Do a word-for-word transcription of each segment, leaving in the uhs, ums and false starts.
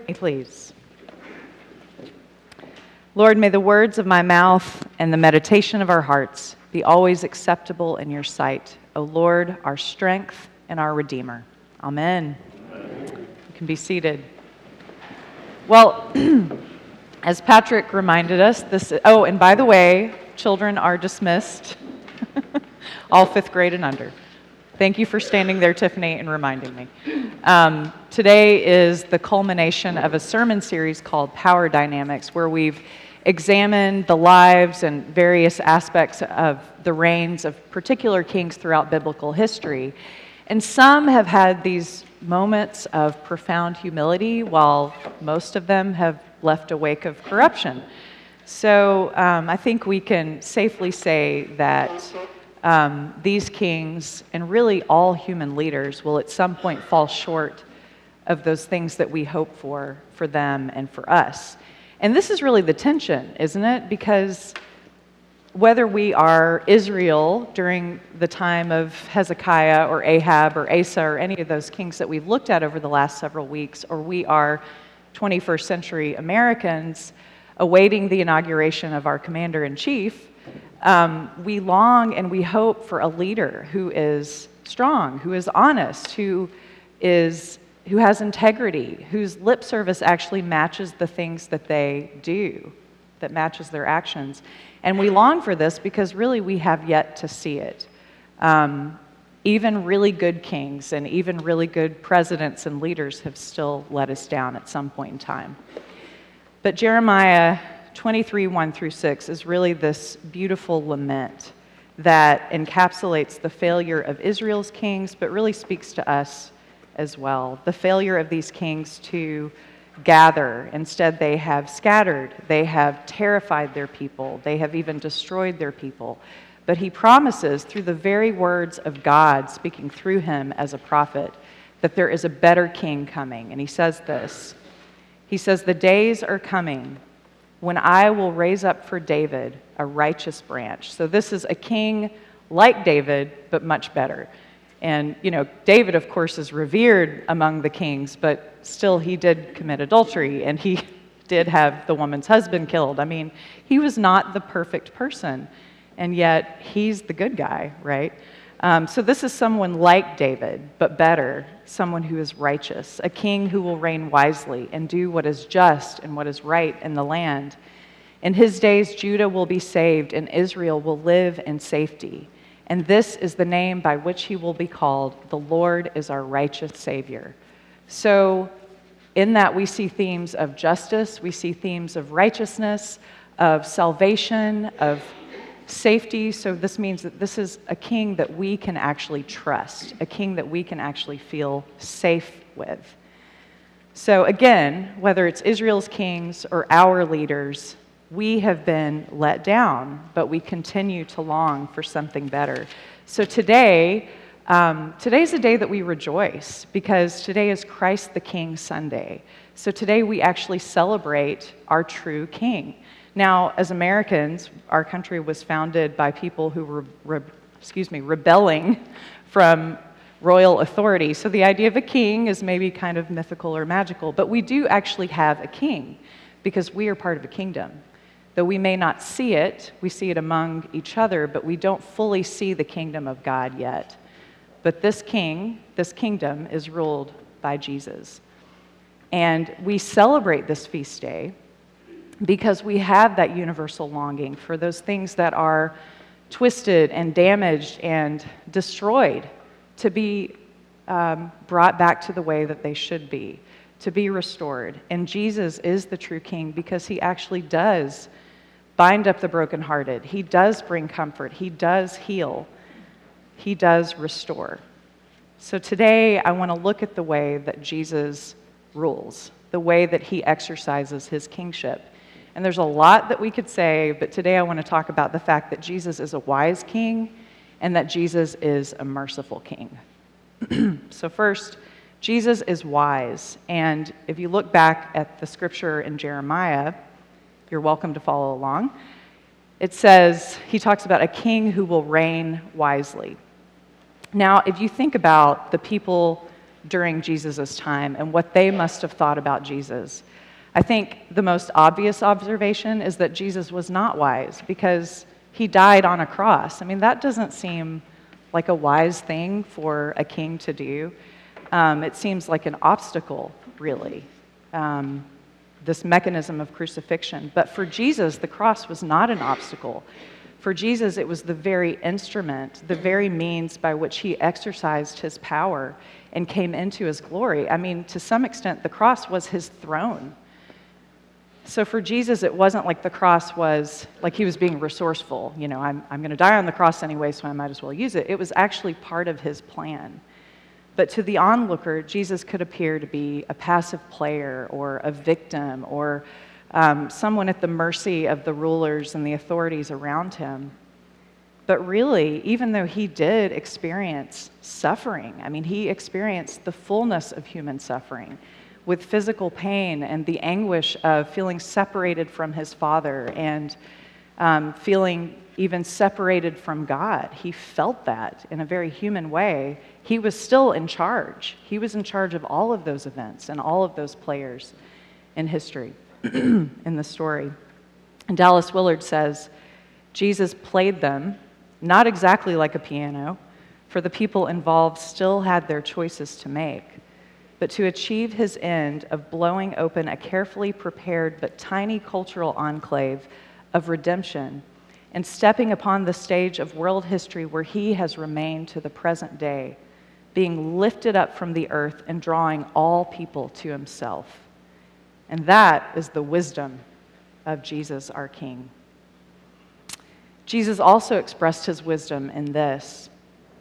Please. Lord, may the words of my mouth and the meditation of our hearts be always acceptable in your sight, O Lord, our strength and our Redeemer. Amen. Amen. You can be seated. Well, as Patrick reminded us, this. Oh, and by the way, children are dismissed, all fifth grade and under. Thank you for standing there, Tiffany, and reminding me. Um, today is the culmination of a sermon series called Power Dynamics, where we've examined the lives and various aspects of the reigns of particular kings throughout biblical history. And some have had these moments of profound humility, while most of them have left a wake of corruption. So um, I think we can safely say that Um, these kings, and really all human leaders, will at some point fall short of those things that we hope for, for them and for us. And this is really the tension, isn't it? Because whether we are Israel during the time of Hezekiah or Ahab or Asa or any of those kings that we've looked at over the last several weeks, or we are twenty-first century Americans awaiting the inauguration of our commander-in-chief, Um, we long and we hope for a leader who is strong, who is honest, who is who has integrity, whose lip service actually matches the things that they do, that matches their actions. And we long for this because really we have yet to see it. Um, even really good kings and even really good presidents and leaders have still let us down at some point in time. But Jeremiah twenty-three, one through six is really this beautiful lament that encapsulates the failure of Israel's kings, but really speaks to us as well. The failure of these kings to gather. Instead, they have scattered. They have terrified their people. They have even destroyed their people. But he promises, through the very words of God speaking through him as a prophet, that there is a better king coming. And he says this. He says, "The days are coming when I will raise up for David a righteous branch." So this is a king like David, but much better. And, you know, David, of course, is revered among the kings, but still he did commit adultery, and he did have the woman's husband killed. I mean, he was not the perfect person, and yet he's the good guy, right? Um, so this is someone like David, but better, someone who is righteous, a king who will reign wisely and do what is just and what is right in the land. In his days, Judah will be saved and Israel will live in safety. And this is the name by which he will be called. The Lord is our righteous Savior. So in that we see themes of justice, we see themes of righteousness, of salvation, of safety. So this means that this is a king that we can actually trust, a king that we can actually feel safe with. So again, whether it's Israel's kings or our leaders, we have been let down, but we continue to long for something better. So today, um, today's a day that we rejoice, because today is Christ the King Sunday. So today we actually celebrate our true king. Now, as Americans, our country was founded by people who were, re, excuse me, rebelling from royal authority. So the idea of a king is maybe kind of mythical or magical, but we do actually have a king because we are part of a kingdom. Though we may not see it, we see it among each other, but we don't fully see the kingdom of God yet. But this king, this kingdom is ruled by Jesus. And we celebrate this feast day because we have that universal longing for those things that are twisted and damaged and destroyed to be um, brought back to the way that they should be, to be restored. And Jesus is the true king because he actually does bind up the brokenhearted. He does bring comfort. He does heal. He does restore. So today I want to look at the way that Jesus rules, the way that he exercises his kingship. And there's a lot that we could say, but today I want to talk about the fact that Jesus is a wise king and that Jesus is a merciful king. So first, Jesus is wise. And if you look back at the scripture in Jeremiah, you're welcome to follow along. It says, he talks about a king who will reign wisely. Now, if you think about the people during Jesus' time and what they must have thought about Jesus. I think the most obvious observation is that Jesus was not wise because he died on a cross. I mean, that doesn't seem like a wise thing for a king to do. Um, it seems like an obstacle, really, um, this mechanism of crucifixion. But for Jesus, the cross was not an obstacle. For Jesus, it was the very instrument, the very means by which he exercised his power and came into his glory. I mean, to some extent, the cross was his throne. So for Jesus, it wasn't like the cross was, like he was being resourceful. You know, I'm, I'm going to die on the cross anyway, so I might as well use it. It was actually part of his plan. But to the onlooker, Jesus could appear to be a passive player or a victim or um, someone at the mercy of the rulers and the authorities around him. But really, even though he did experience suffering, I mean, he experienced the fullness of human suffering, with physical pain and the anguish of feeling separated from his Father and um, feeling even separated from God. He felt that in a very human way. He was still in charge. He was in charge of all of those events and all of those players in history, in the story. And Dallas Willard says, Jesus played them, not exactly like a piano, for the people involved still had their choices to make. But to achieve his end of blowing open a carefully prepared but tiny cultural enclave of redemption and stepping upon the stage of world history where he has remained to the present day, being lifted up from the earth and drawing all people to himself. And that is the wisdom of Jesus, our King. Jesus also expressed his wisdom in this.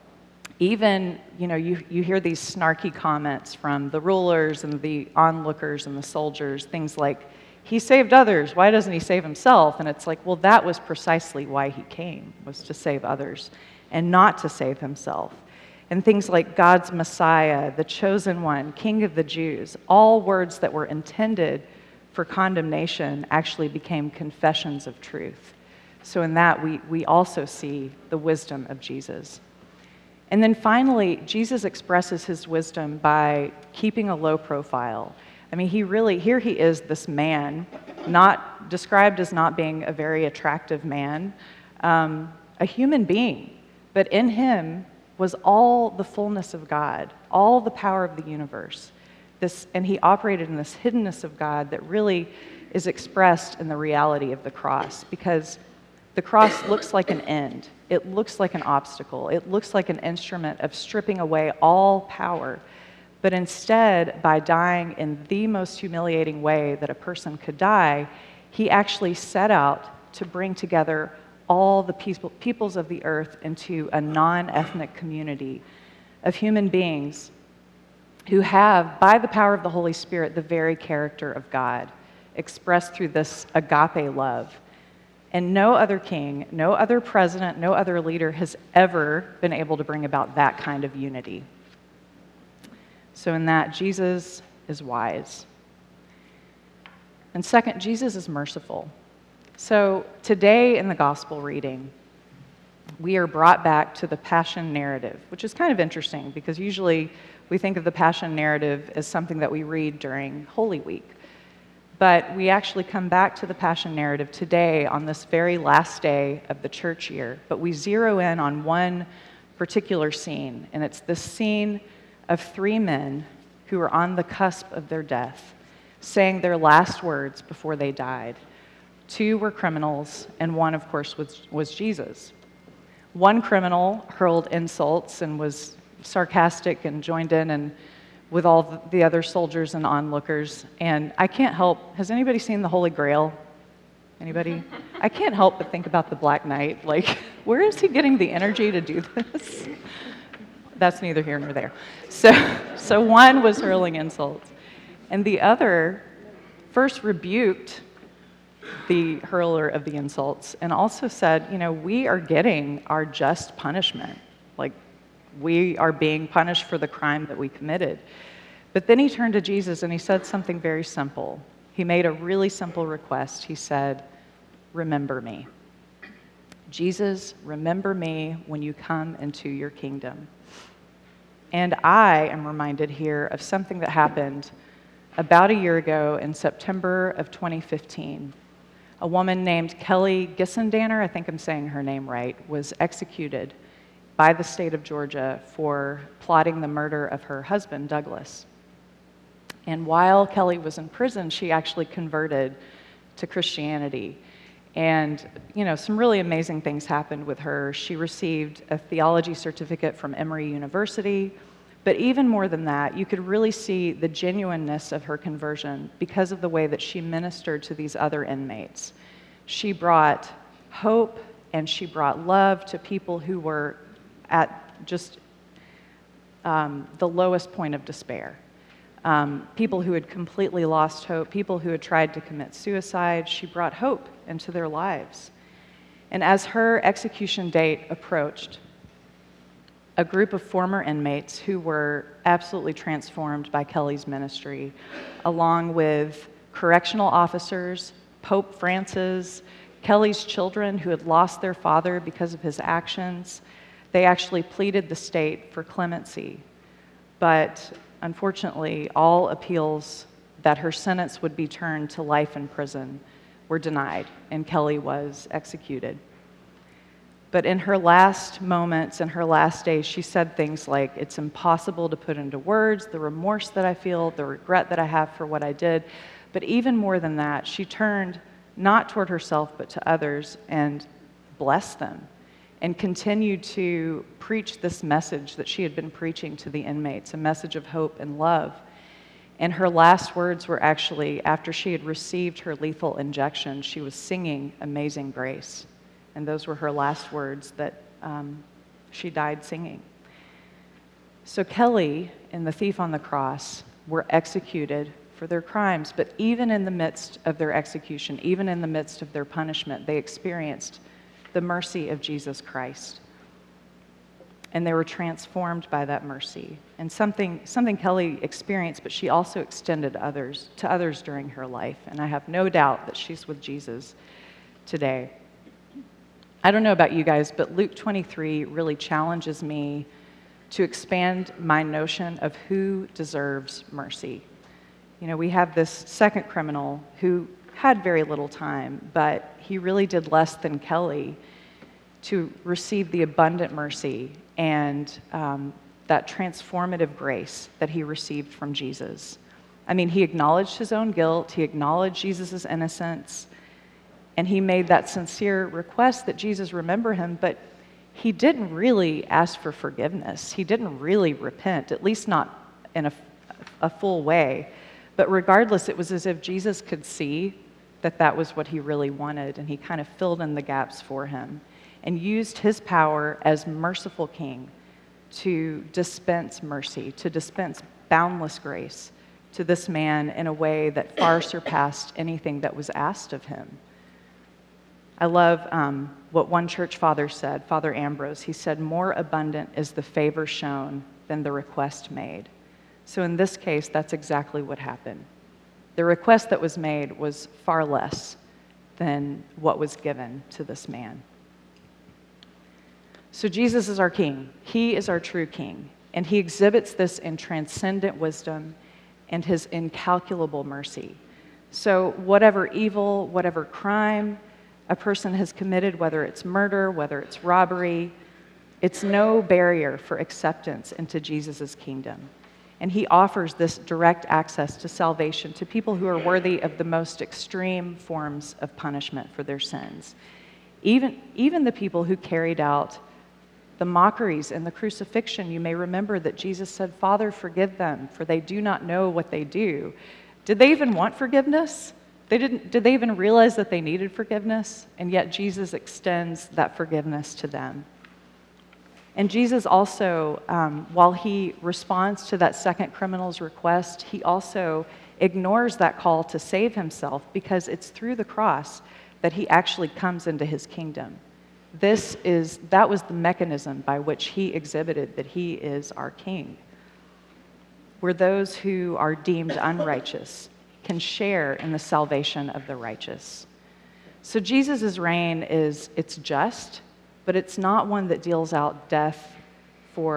Even, you know, you, you hear these snarky comments from the rulers and the onlookers and the soldiers, things like, he saved others, why doesn't he save himself? And it's like, well, that was precisely why he came, was to save others and not to save himself. And things like God's Messiah, the chosen one, King of the Jews, all words that were intended for condemnation actually became confessions of truth. So in that, we, we also see the wisdom of Jesus. And then finally, Jesus expresses his wisdom by keeping a low profile. I mean, he really, here he is, this man, not described as not being a very attractive man, um, a human being, but in him was all the fullness of God, all the power of the universe. This, and he operated in this hiddenness of God that really is expressed in the reality of the cross, because the cross looks like an end. It looks like an obstacle. It looks like an instrument of stripping away all power. But instead, by dying in the most humiliating way that a person could die, he actually set out to bring together all the people, peoples of the earth into a non-ethnic community of human beings who have, by the power of the Holy Spirit, the very character of God, expressed through this agape love. And no other king, no other president, no other leader has ever been able to bring about that kind of unity. So in that, Jesus is wise. And second, Jesus is merciful. So today in the gospel reading, we are brought back to the Passion narrative, which is kind of interesting because usually we think of the Passion narrative as something that we read during Holy Week. But we actually come back to the Passion narrative today on this very last day of the church year. But we zero in on one particular scene, and it's this scene of three men who were on the cusp of their death, saying their last words before they died. Two were criminals, and one, of course, was, was Jesus. One criminal hurled insults and was sarcastic and joined in and with all the other soldiers and onlookers. And I can't help, has anybody seen The Holy Grail? Anybody? I can't help but think about the Black Knight. Like, where is he getting the energy to do this? That's neither here nor there. So, so one was hurling insults, and the other first rebuked the hurler of the insults and also said, you know, we are getting our just punishment. Like, we are being punished for the crime that we committed. But then he turned to Jesus and he said something very simple. He made a really simple request. He said, remember me. Jesus, remember me when you come into your kingdom. And I am reminded here of something that happened about a year ago in September of twenty fifteen. A woman named Kelly Gissendaner, I think I'm saying her name right, was executed by the state of Georgia for plotting the murder of her husband, Douglas. And while Kelly was in prison, she actually converted to Christianity. And, you know, some really amazing things happened with her. She received a theology certificate from Emory University. But even more than that, you could really see the genuineness of her conversion because of the way that she ministered to these other inmates. She brought hope and she brought love to people who were at just um, the lowest point of despair. Um, people who had completely lost hope, people who had tried to commit suicide. She brought hope into their lives. And as her execution date approached, a group of former inmates who were absolutely transformed by Kelly's ministry, along with correctional officers, Pope Francis, Kelly's children who had lost their father because of his actions, they actually pleaded the state for clemency. But unfortunately, all appeals that her sentence would be turned to life in prison were denied, and Kelly was executed. But in her last moments, in her last days, she said things like, "It's impossible to put into words the remorse that I feel, the regret that I have for what I did." But even more than that, she turned not toward herself, but to others and blessed them and continued to preach this message that she had been preaching to the inmates, a message of hope and love. And her last words were actually, after she had received her lethal injection, she was singing Amazing Grace. And those were her last words that um, she died singing. So Kelly and the thief on the cross were executed for their crimes, but even in the midst of their execution, even in the midst of their punishment, they experienced the mercy of Jesus Christ. And they were transformed by that mercy. And something, something Kelly experienced, but she also extended others to others during her life. And I have no doubt that she's with Jesus today. I don't know about you guys, but Luke twenty-three really challenges me to expand my notion of who deserves mercy. You know, we have this second criminal who had very little time, but he really did less than Kelly to receive the abundant mercy and um, that transformative grace that he received from Jesus. I mean, he acknowledged his own guilt, he acknowledged Jesus' innocence, and he made that sincere request that Jesus remember him, but he didn't really ask for forgiveness. He didn't really repent, at least not in a, a full way. But regardless, it was as if Jesus could see that that was what he really wanted, and he kind of filled in the gaps for him and used his power as merciful king to dispense mercy, to dispense boundless grace to this man in a way that far surpassed anything that was asked of him. I love um, what one church father said, Father Ambrose. He said, "More abundant is the favor shown than the request made." So in this case, that's exactly what happened. The request that was made was far less than what was given to this man. So Jesus is our king. He is our true king. And he exhibits this in transcendent wisdom and his incalculable mercy. So whatever evil, whatever crime a person has committed, whether it's murder, whether it's robbery, it's no barrier for acceptance into Jesus' kingdom. And he offers this direct access to salvation to people who are worthy of the most extreme forms of punishment for their sins. Even, even the people who carried out the mockeries and the crucifixion, you may remember that Jesus said, "Father, forgive them, for they do not know what they do." Did they even want forgiveness? They didn't, did they even realize that they needed forgiveness? And yet Jesus extends that forgiveness to them. And Jesus also, um, while he responds to that second criminal's request, he also ignores that call to save himself, because it's through the cross that he actually comes into his kingdom. This is, that was the mechanism by which he exhibited that he is our king, where those who are deemed unrighteous can share in the salvation of the righteous. So Jesus' reign is, it's just, but it's not one that deals out death for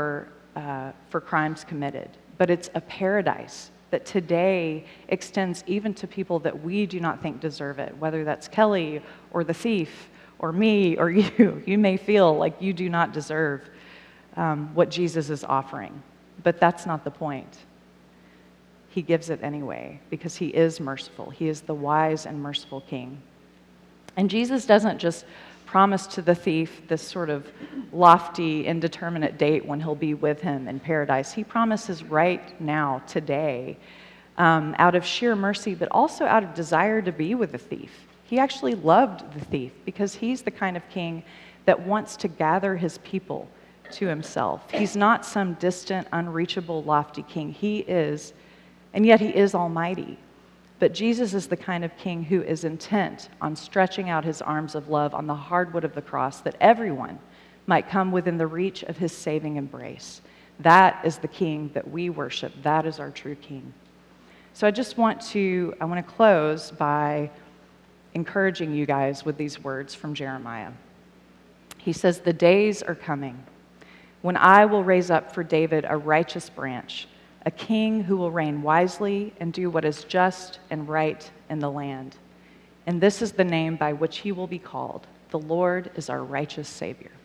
uh, for crimes committed, but it's a paradise that today extends even to people that we do not think deserve it, whether that's Kelly or the thief or me or you. You may feel like you do not deserve um, what Jesus is offering, but that's not the point. He gives it anyway because he is merciful. He is the wise and merciful King. And Jesus doesn't just promise to the thief this sort of lofty, indeterminate date when he'll be with him in paradise. He promises right now, today, um, out of sheer mercy, but also out of desire to be with the thief. He actually loved the thief because he's the kind of king that wants to gather his people to himself. He's not some distant, unreachable, lofty king. He is, and yet he is almighty. But Jesus is the kind of king who is intent on stretching out his arms of love on the hardwood of the cross that everyone might come within the reach of his saving embrace. That is the king that we worship. That is our true king. So I just want to, I want to close by encouraging you guys with these words from Jeremiah. He says, "The days are coming when I will raise up for David a righteous branch, a king who will reign wisely and do what is just and right in the land. And this is the name by which he will be called. The Lord is our righteous Savior."